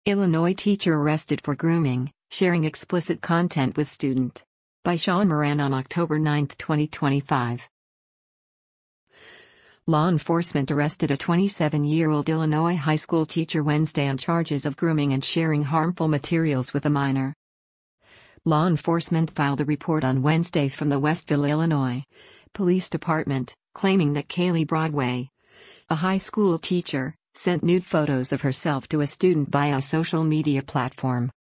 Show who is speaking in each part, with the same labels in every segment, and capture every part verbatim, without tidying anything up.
Speaker 1: Illinois teacher arrested for grooming, sharing explicit content with student. By Sean Moran on October ninth, twenty twenty-five. Law enforcement arrested a twenty-seven-year-old Illinois high school teacher Wednesday on charges of grooming and sharing harmful materials with a minor. Law enforcement filed a report on Wednesday from the Westville, Illinois Police Department, claiming that Kaylee Broadway, a high school teacher, sent nude photos of herself to a student via a social media platform.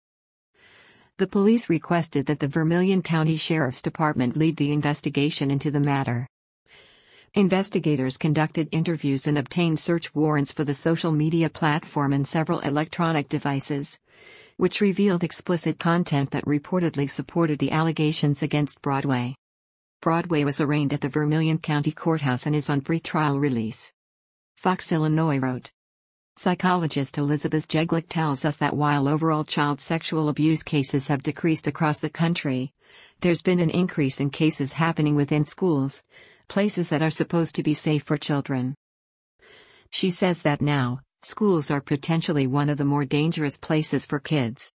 Speaker 1: The police requested that the Vermilion County Sheriff's Department lead the investigation into the matter. Investigators conducted interviews and obtained search warrants for the social media platform and several electronic devices, which revealed explicit content that reportedly supported the allegations against Broadway. Broadway was arraigned at the Vermilion County Courthouse and is on pretrial release. Fox Illinois wrote. Psychologist Elizabeth Jeglick tells us that while overall child sexual abuse cases have decreased across the country, there's been an increase in cases happening within schools, places that are supposed to be safe for children. She says that now, schools are potentially one of the more dangerous places for kids.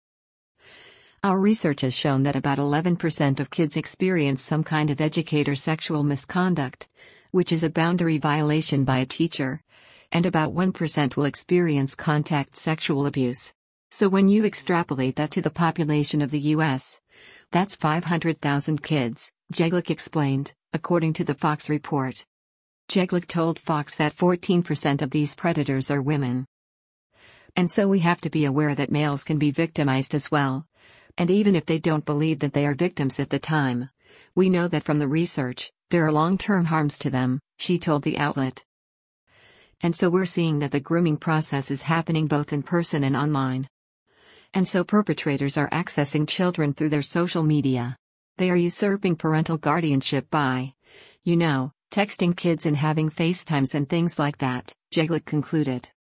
Speaker 1: Our research has shown that about eleven percent of kids experience some kind of educator sexual misconduct, which is a boundary violation by a teacher, and about one percent will experience contact sexual abuse. So when you extrapolate that to the population of the U S, that's five hundred thousand kids, Jeglick explained, according to the Fox report. Jeglick told Fox that fourteen percent of these predators are women. And so we have to be aware that males can be victimized as well. And even if they don't believe that they are victims at the time, we know that from the research, there are long-term harms to them, she told the outlet. And so we're seeing that the grooming process is happening both in person and online. And so perpetrators are accessing children through their social media. They are usurping parental guardianship by, you know, texting kids and having FaceTimes and things like that, Jeglick concluded.